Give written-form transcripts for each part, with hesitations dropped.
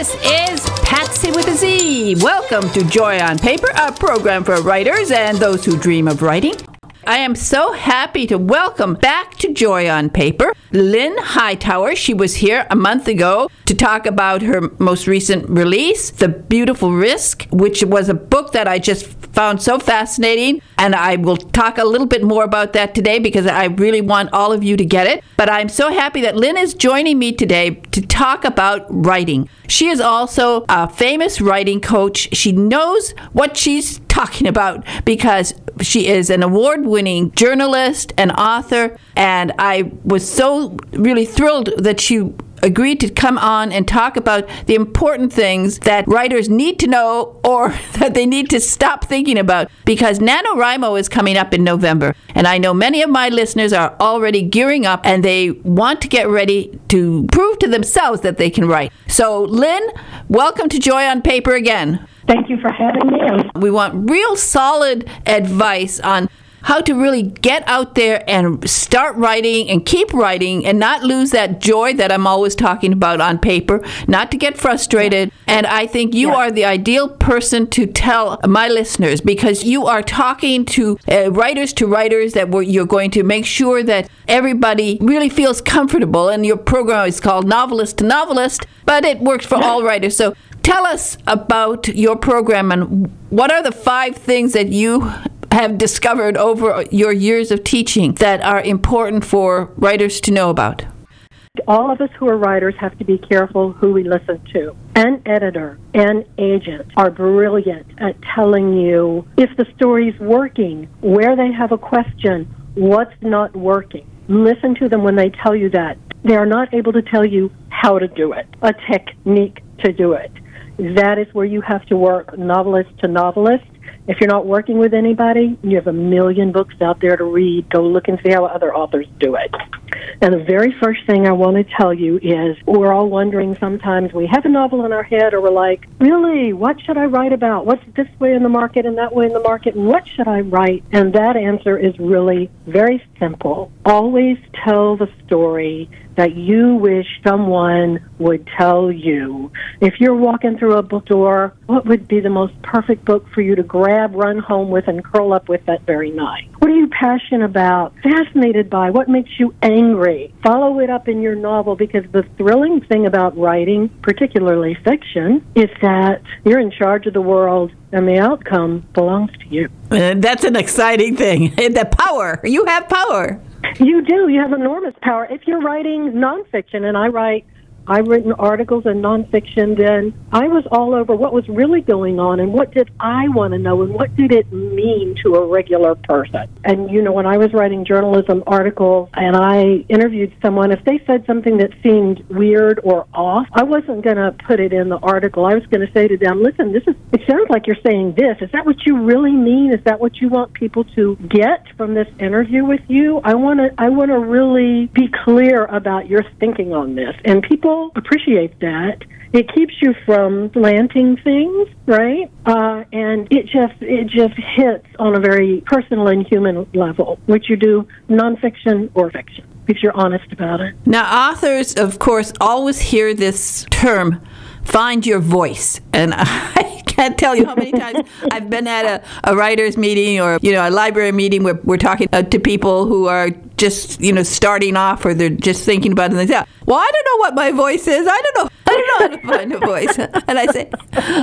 This is Patsy with a Z. Welcome to Joy on Paper, a program for writers and those who dream of writing. I am so happy to welcome back to Joy on Paper Lynn Hightower. She was here a month ago to talk about her most recent release, The Beautiful Risk, which was a book that I just found so fascinating. And I will talk a little bit more about that today because I really want all of you to get it. But I'm so happy that Lynn is joining me today to talk about writing. She is also a famous writing coach. She knows what she's talking about because she is an award-winning journalist and author. And I was so really thrilled that she agreed to come on and talk about the important things that writers need to know or that they need to stop thinking about, because NaNoWriMo is coming up in November. And I know many of my listeners are already gearing up and they want to get ready to prove to themselves that they can write. So, Lynn, welcome to Joy on Paper again. Thank you for having me. We want real solid advice on how to really get out there and start writing and keep writing and not lose that joy that I'm always talking about on paper, not to get frustrated. And I think you are the ideal person to tell my listeners, because you are talking to writers that you're going to make sure that everybody really feels comfortable. And your program is called Novelist to Novelist, but it works for all writers. So tell us about your program and what are the 5 things that you have discovered over your years of teaching that are important for writers to know about? All of us who are writers have to be careful who we listen to. An editor and agent are brilliant at telling you if the story's working, where they have a question, what's not working. Listen to them when they tell you that. They are not able to tell you how to do it, a technique to do it. That is where you have to work novelist to novelist. If you're not working with anybody, you have a million books out there to read. Go look and see how other authors do it. And the very first thing I want to tell you is we're all wondering sometimes, we have a novel in our head, or we're like, really, what should I write about? What's this way in the market and that way in the market? And what should I write? And that answer is really very simple. Always tell the story that you wish someone would tell you. If you're walking through a book door, what would be the most perfect book for you to grab, run home with, and curl up with that very night? What are you passionate about, fascinated by? What makes you angry? Follow it up in your novel, because the thrilling thing about writing, particularly fiction, is that you're in charge of the world and the outcome belongs to you. That's an exciting thing. The power. You have power. You do. You have enormous power. If you're writing nonfiction, and I've written articles in nonfiction, then I was all over what was really going on and what did I want to know and what did it mean to a regular person. And, when I was writing journalism articles and I interviewed someone, if they said something that seemed weird or off, I wasn't going to put it in the article. I was going to say to them, listen, it sounds like you're saying this. Is that what you really mean? Is that what you want people to get from this interview with you? I want to really be clear about your thinking on this. And people appreciate that. It keeps you from slanting things, right? And it just hits on a very personal and human level, which you do nonfiction or fiction, if you're honest about it. Now, authors, of course, always hear this term, find your voice. And I can't tell you how many times I've been at a writer's meeting or, a library meeting where we're talking to people who are just, starting off, or they're just thinking about it, and they say, well, I don't know what my voice is. I don't know how to find a voice. And I say,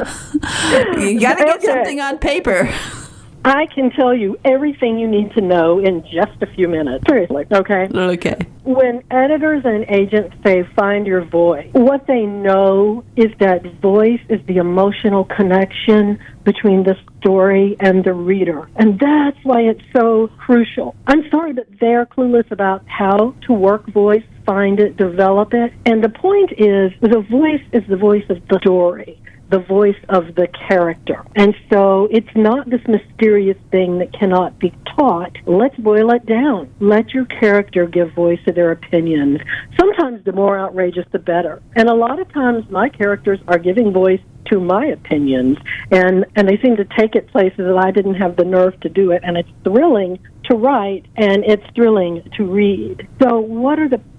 you got to get something on paper. I can tell you everything you need to know in just a few minutes. Seriously, okay? Okay. When editors and agents say find your voice, what they know is that voice is the emotional connection between the story and the reader. And that's why it's so crucial. I'm sorry that they're clueless about how to work voice, find it, develop it. And the point is, the voice is the voice of the story, the voice of the character. And so it's not this mysterious thing that cannot be taught. Let's boil it down. Let your character give voice to their opinions. Sometimes the more outrageous, the better. And a lot of times my characters are giving voice to my opinions, and they seem to take it places that I didn't have the nerve to do it, and it's thrilling to write, and it's thrilling to read. So what are the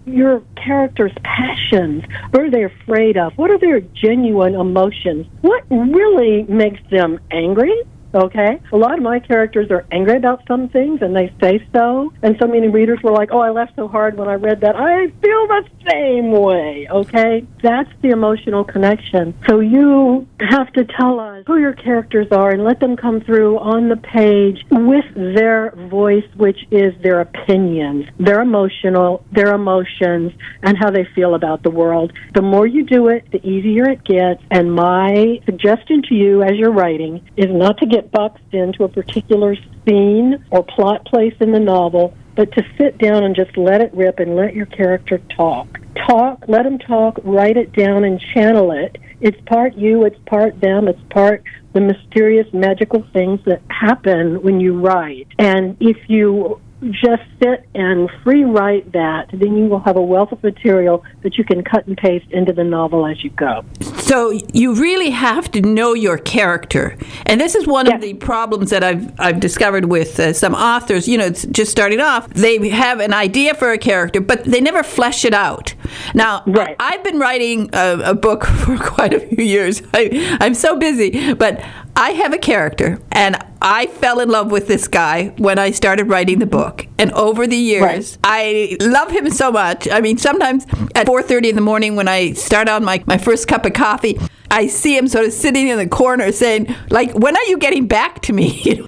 your character's passions? What are they afraid of? What are their genuine emotions? What really makes them angry? Okay? A lot of my characters are angry about some things, and they say so. And so many readers were like, oh, I laughed so hard when I read that. I feel the same way, okay? That's the emotional connection. So you have to tell us who your characters are and let them come through on the page with their voice, which is their opinions, their emotions, and how they feel about the world. The more you do it, the easier it gets. And my suggestion to you as you're writing is not to get boxed into a particular scene or plot place in the novel, but to sit down and just let it rip and let your character talk. Let them talk, write it down and channel it. It's part you, it's part them, it's part the mysterious, magical things that happen when you write. And if you just sit and free write that, then you will have a wealth of material that you can cut and paste into the novel as you go. So you really have to know your character. And this is one of the problems that I've discovered with some authors. You know, it's just starting off, they have an idea for a character, but they never flesh it out. Now, I've been writing a book for quite a few years. I'm so busy, but I have a character, and I fell in love with this guy when I started writing the book. And over the years, I love him so much. I mean, sometimes at 4:30 in the morning when I start on my first cup of coffee, I see him sort of sitting in the corner saying, like, when are you getting back to me?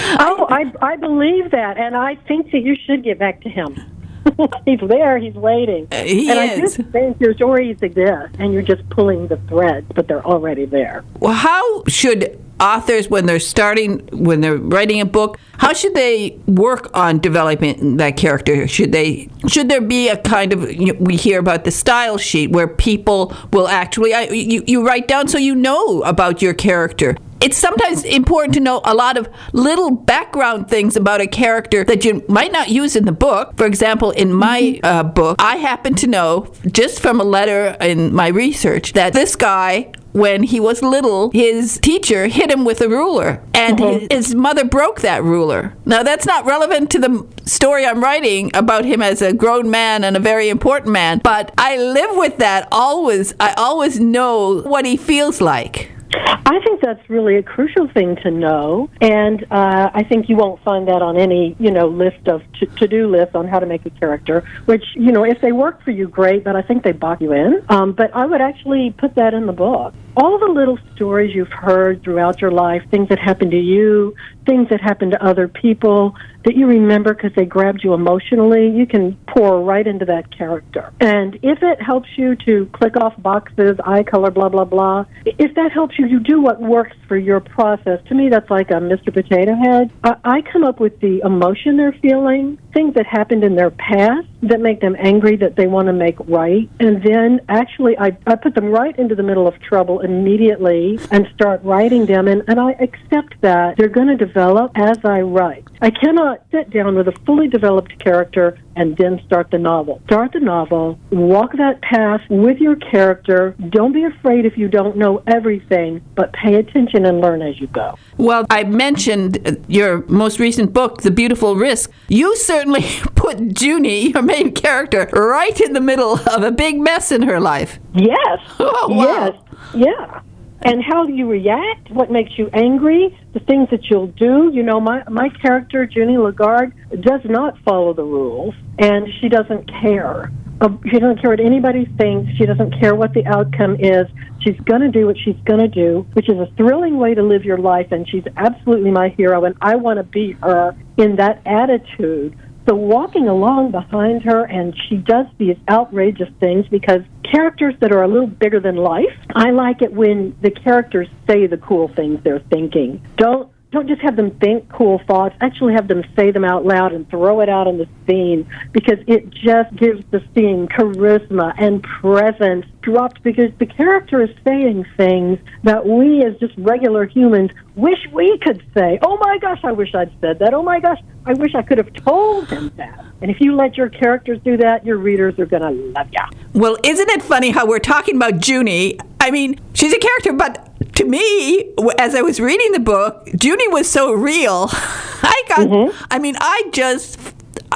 I believe that, and I think that you should get back to him. He's there, he's waiting. He and is. I just think your stories exist, and you're just pulling the threads, but they're already there. Well, how should authors, when they're writing a book, how should they work on developing that character? Should there be a kind of, we hear about the style sheet where people will actually, you write down so you know about your character. It's sometimes important to know a lot of little background things about a character that you might not use in the book. For example, in my book, I happen to know, just from a letter in my research, that this guy, when he was little, his teacher hit him with a ruler, and his mother broke that ruler. Now, that's not relevant to the story I'm writing about him as a grown man and a very important man, but I live with that always. I always know what he feels like. I think that's really a crucial thing to know, and I think you won't find that on any, list of to-do lists on how to make a character, which, if they work for you, great, but I think they box you in. But I would actually put that in the book. All the little stories you've heard throughout your life, things that happened to you, things that happened to other people that you remember because they grabbed you emotionally, you can pour right into that character. And if it helps you to click off boxes, eye color, blah, blah, blah, if that helps you, you do what works for your process. To me, that's like a Mr. Potato Head. I come up with the emotion they're feeling, things that happened in their past that make them angry that they want to make right. And then actually I put them right into the middle of trouble immediately and start writing them. And I accept that they're going to develop as I write. I cannot sit down with a fully developed character and then start the novel. Start the novel, walk that path with your character. Don't be afraid if you don't know everything, but pay attention and learn as you go. Well, I mentioned your most recent book, The Beautiful Risk. You certainly put Junie, your main character, right in the middle of a big mess in her life. Yes. Oh, wow. Yes. Yeah. And how you react, what makes you angry, the things that you'll do. My character, Junie Lagarde, does not follow the rules, and she doesn't care. She doesn't care what anybody thinks. She doesn't care what the outcome is. She's going to do what she's going to do, which is a thrilling way to live your life, and she's absolutely my hero, and I want to be her in that attitude. So walking along behind her, and she does these outrageous things because characters that are a little bigger than life, I like it when the characters say the cool things they're thinking. Don't just have them think cool thoughts. Actually have them say them out loud and throw it out in the scene, because it just gives the scene charisma and presence dropped, because the character is saying things that we as just regular humans wish we could say. Oh my gosh, I wish I'd said that. Oh my gosh, I wish I could have told him that. And if you let your characters do that, your readers are going to love you. Well, isn't it funny how we're talking about Junie? I mean, she's a character, but to me, as I was reading the book, Junie was so real.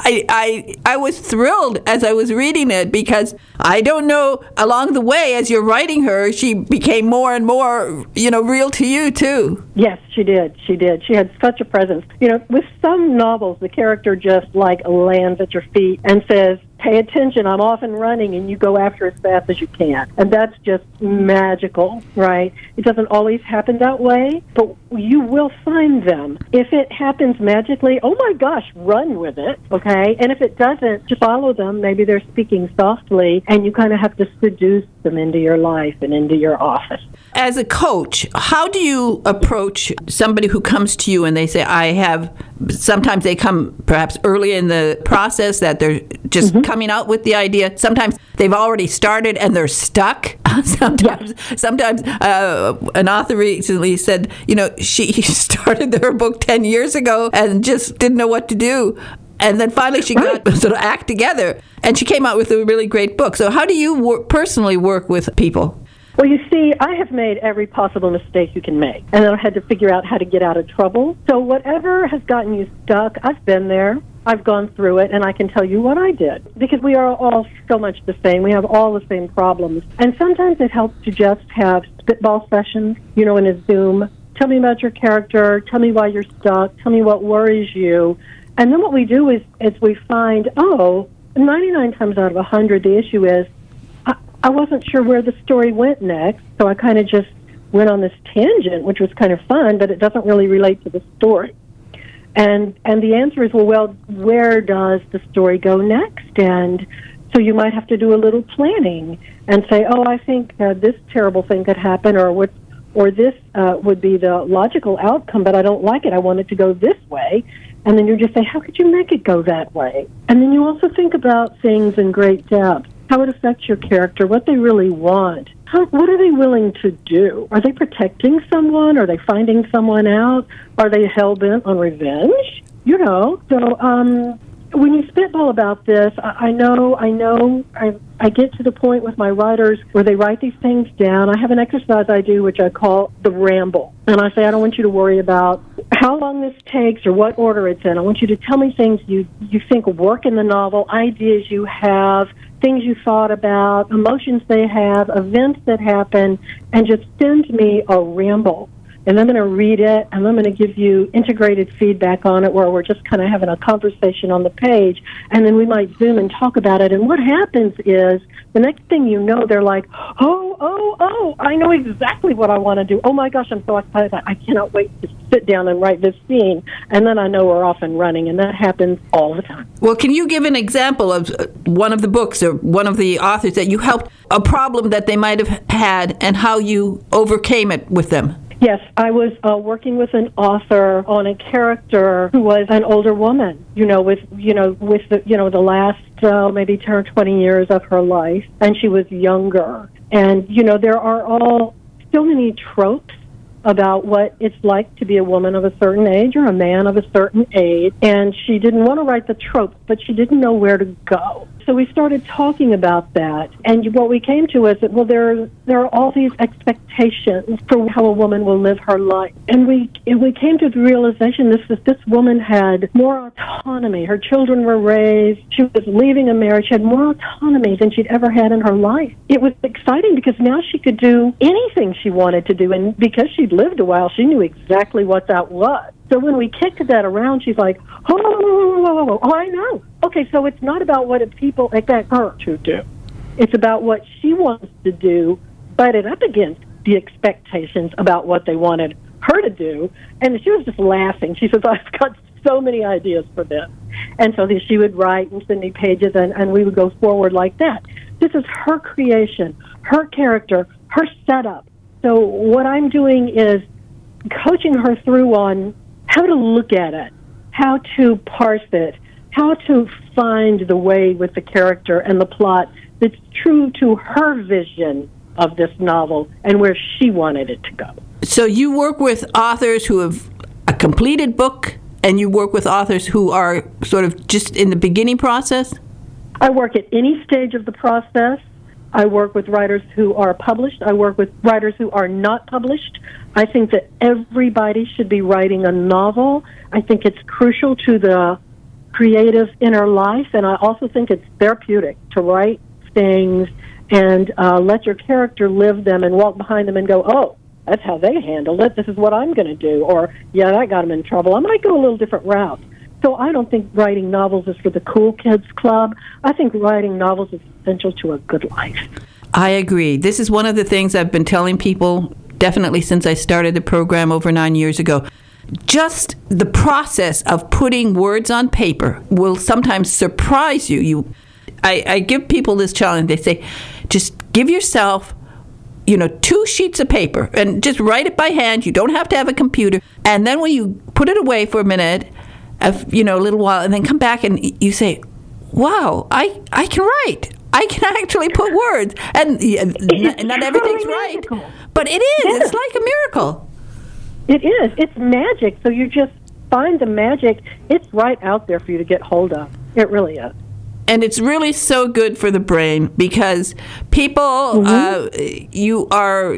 I was thrilled as I was reading it, because I don't know, along the way as you're writing her, she became more and more, real to you too. Yes, she did. She had such a presence. With some novels, the character just lands at your feet and says, "Pay attention, I'm off and running," and you go after as fast as you can. And that's just magical, right? It doesn't always happen that way, but you will find them. If it happens magically, oh my gosh, run with it, okay? And if it doesn't, just follow them. Maybe they're speaking softly, and you kind of have to seduce them into your life and into your office. As a coach, how do you approach somebody who comes to you and they say, sometimes they come perhaps early in the process that they're just coming out with the idea. Sometimes they've already started and they're stuck. Sometimes an author recently said, she started her book 10 years ago and just didn't know what to do. And then finally she got sort of act together and she came out with a really great book. So how do you personally work with people? Well, you see, I have made every possible mistake you can make, and then I had to figure out how to get out of trouble. So whatever has gotten you stuck, I've been there. I've gone through it, and I can tell you what I did, because we are all so much the same. We have all the same problems. And sometimes it helps to just have spitball sessions, in a Zoom. Tell me about your character. Tell me why you're stuck. Tell me what worries you. And then what we do is we find, 99 times out of 100, the issue is, I wasn't sure where the story went next, so I kind of just went on this tangent, which was kind of fun, but it doesn't really relate to the story. And the answer is, well, where does the story go next? And so you might have to do a little planning and say, I think this terrible thing could happen, or this would be the logical outcome, but I don't like it. I want it to go this way. And then you just say, how could you make it go that way? And then you also think about things in great depth. How it affects your character, what they really want. What are they willing to do? Are they protecting someone? Are they finding someone out? Are they hell-bent on revenge? So when you spitball about this, I get to the point with my writers where they write these things down. I have an exercise I do which I call the ramble. And I say, I don't want you to worry about how long this takes or what order it's in. I want you to tell me things you think work in the novel, ideas you have, things you thought about, emotions they have, events that happen, and just send me a ramble. And I'm going to read it, and I'm going to give you integrated feedback on it where we're just kind of having a conversation on the page, and then we might Zoom and talk about it. And what happens is, the next thing you know, they're like, I know exactly what I want to do. Oh, my gosh, I'm so excited. I cannot wait to sit down and write this scene. And then I know we're off and running, and that happens all the time. Well, can you give an example of one of the books or one of the authors that you helped, a problem that they might have had, and how you overcame it with them? Yes, I was working with an author on a character who was an older woman, with the last maybe 10 or 20 years of her life, and she was younger. And, there are so many tropes about what it's like to be a woman of a certain age or a man of a certain age, and she didn't want to write the tropes, but she didn't know where to go. So we started talking about that, and what we came to is that, there are all these expectations for how a woman will live her life. And we came to the realization this woman had more autonomy. Her children were raised. She was leaving a marriage. She had more autonomy than she'd ever had in her life. It was exciting because now she could do anything she wanted to do, and because she'd lived a while, she knew exactly what that was. So when we kicked that around, she's like, oh, I know. Okay, so it's not about what people expect her to do. It's about what she wants to do, butted up against the expectations about what they wanted her to do. And she was just laughing. She says, I've got so many ideas for this. And so she would write and send me pages, and we would go forward like that. This is her creation, her character, her setup. So what I'm doing is coaching her through on how to look at it, how to parse it, how to find the way with the character and the plot that's true to her vision of this novel and where she wanted it to go. So you work with authors who have a completed book, and you work with authors who are sort of just in the beginning process? I work at any stage of the process. I work with writers who are published. I work with writers who are not published. I think that everybody should be writing a novel. I think it's crucial to the creative inner life, and I also think it's therapeutic to write things and let your character live them and walk behind them and go, oh, that's how they handled it. This is what I'm going to do. Or, yeah, that got them in trouble. I might go a little different route. So I don't think writing novels is for the cool kids club. I think writing novels is essential to a good life. I agree. This is one of the things I've been telling people definitely since I started the program over 9 years ago. Just the process of putting words on paper will sometimes surprise you. I give people this challenge. They say, just give yourself 2 sheets of paper and just write it by hand. You don't have to have a computer. And then when you put it away for a minute, a little while, and then come back and you say, wow, I can write. I can actually put words. And not everything's right. But it is. Yeah. It's like a miracle. It is. It's magic. So you just find the magic. It's right out there for you to get hold of. It really is. And it's really so good for the brain because people, you are,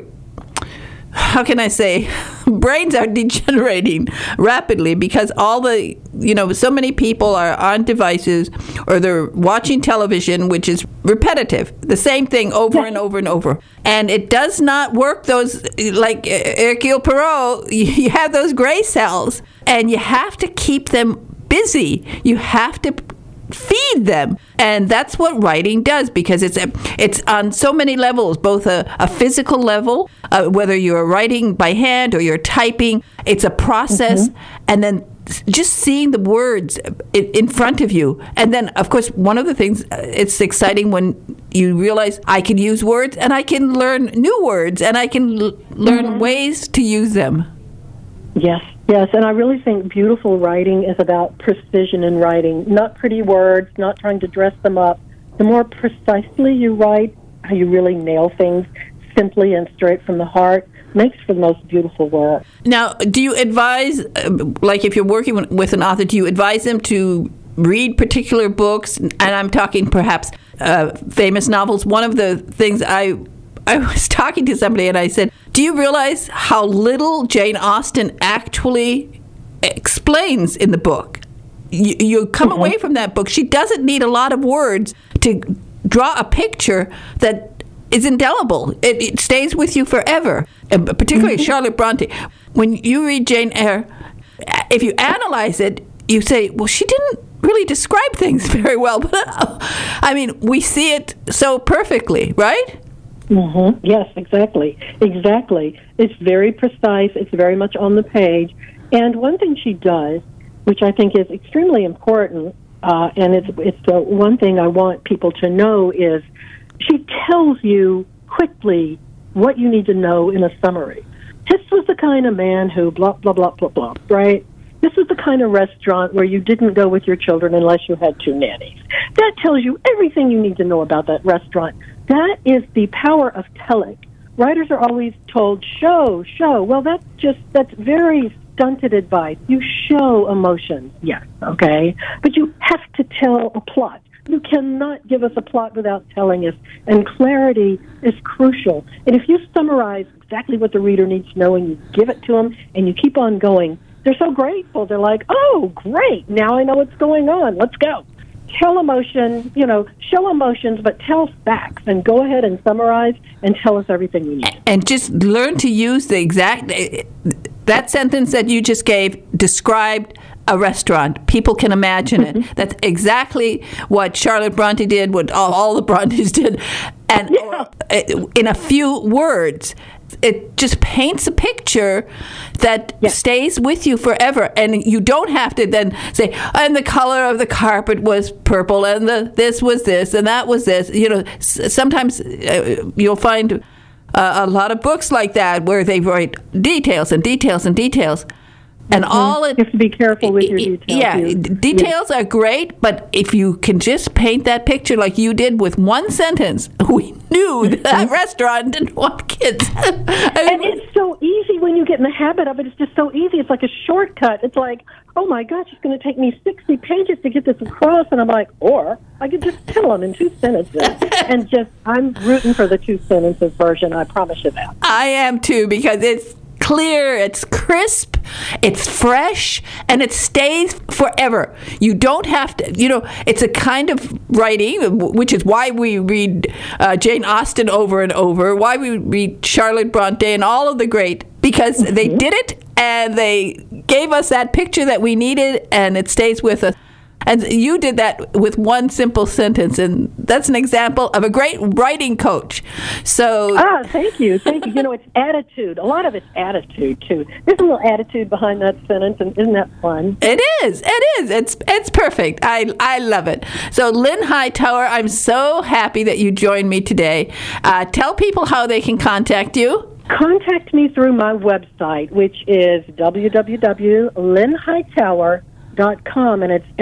how can I say, brains are degenerating rapidly because all the, so many people are on devices or they're watching television, which is repetitive, the same thing over and over and over. And it does not work those, like Hercule Poirot, you have those gray cells and you have to keep them busy. You have to feed them, and that's what writing does because it's on so many levels, both a physical level, whether you're writing by hand or you're typing. It's a process, and then just seeing the words in front of you. And then, of course, one of the things, it's exciting when you realize I can use words and I can learn new words and I can learn ways to use them. Yes, and I really think beautiful writing is about precision in writing, not pretty words, not trying to dress them up. The more precisely you write, how you really nail things simply and straight from the heart, makes for the most beautiful work. Now, do you advise, like if you're working with an author, do you advise them to read particular books? And I'm talking perhaps famous novels. One of the things I was talking to somebody and I said, do you realize how little Jane Austen actually explains in the book? You come away from that book. She doesn't need a lot of words to draw a picture that is indelible. It stays with you forever, and particularly Charlotte Bronte. When you read Jane Eyre, if you analyze it, you say, well, she didn't really describe things very well. But I mean, we see it so perfectly, right? Yes, exactly. It's very precise. It's very much on the page. And one thing she does, which I think is extremely important, and it's the one thing I want people to know, is she tells you quickly what you need to know in a summary. This was the kind of man who blah, blah, blah, blah, blah, right? This was the kind of restaurant where you didn't go with your children unless you had 2 nannies. That tells you everything you need to know about that restaurant. That is the power of telling. Writers are always told, show. Well, that's very stunted advice. You show emotions, yes, okay? But you have to tell a plot. You cannot give us a plot without telling us, and clarity is crucial. And if you summarize exactly what the reader needs to know and you give it to them and you keep on going, they're so grateful. They're like, oh, great, now I know what's going on. Let's go. Tell emotion, show emotions, but tell facts, and go ahead and summarize and tell us everything we need. And just learn to use the exact, that sentence that you just gave described a restaurant. People can imagine it. That's exactly what Charlotte Bronte did, what all the Brontes did. And in a few words, it just paints a picture that stays with you forever. And you don't have to then say, and the color of the carpet was purple, and this was this, and that was this. Sometimes you'll find a lot of books like that where they write details and details and details. And all it, you have to be careful with your details. Yeah, details are great, but if you can just paint that picture like you did with one sentence, we knew that restaurant didn't want kids. And it's so easy when you get in the habit of it. It's just so easy. It's like a shortcut. It's like, oh my gosh, it's going to take me 60 pages to get this across. And I'm like, or I could just tell them in 2 sentences. And I'm rooting for the 2 sentences version. I promise you that. I am too, because it's clear, it's crisp, it's fresh, and it stays forever. You don't have to, it's a kind of writing, which is why we read Jane Austen over and over, why we read Charlotte Bronte and all of the great, because they did it and they gave us that picture that we needed, and it stays with us. And you did that with one simple sentence, and that's an example of a great writing coach. So, thank you. It's attitude. A lot of it's attitude too. There's a little attitude behind that sentence, and isn't that fun? It is. It's perfect. I love it. So, Lynn Hightower, I'm so happy that you joined me today. Tell people how they can contact you. Contact me through my website, which is www.lynnhightower.com, and it's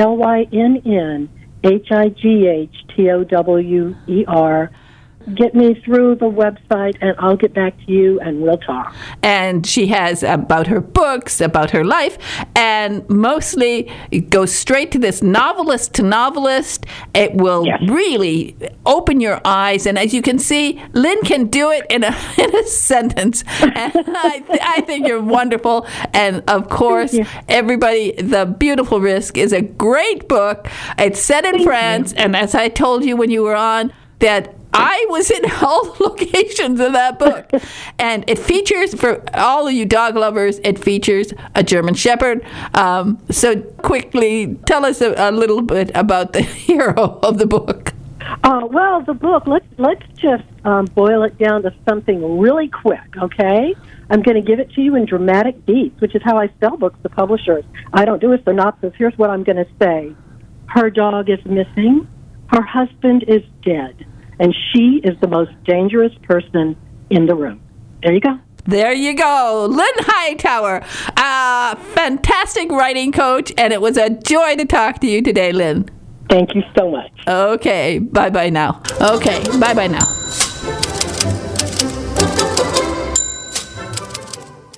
LYNNHIGHTOWER. Get me through the website, and I'll get back to you, and we'll talk. And she has about her books, about her life, and mostly it goes straight to this novelist to novelist. It will really open your eyes, and as you can see, Lynn can do it in a sentence. And I think you're wonderful. And of course, everybody, The Beautiful Risk is a great book. It's set in France, and as I told you when you were on, that I was in all the locations of that book. And it features, for all of you dog lovers, it features a German Shepherd. So quickly, tell us a little bit about the hero of the book. Well, the book, let's just boil it down to something really quick, okay? I'm going to give it to you in dramatic beats, which is how I sell books to publishers. I don't do a synopsis. Here's what I'm going to say. Her dog is missing. Her husband is dead. And she is the most dangerous person in the room. There you go. There you go. Lynn Hightower, a fantastic writing coach, and it was a joy to talk to you today, Lynn. Thank you so much. Okay, bye-bye now.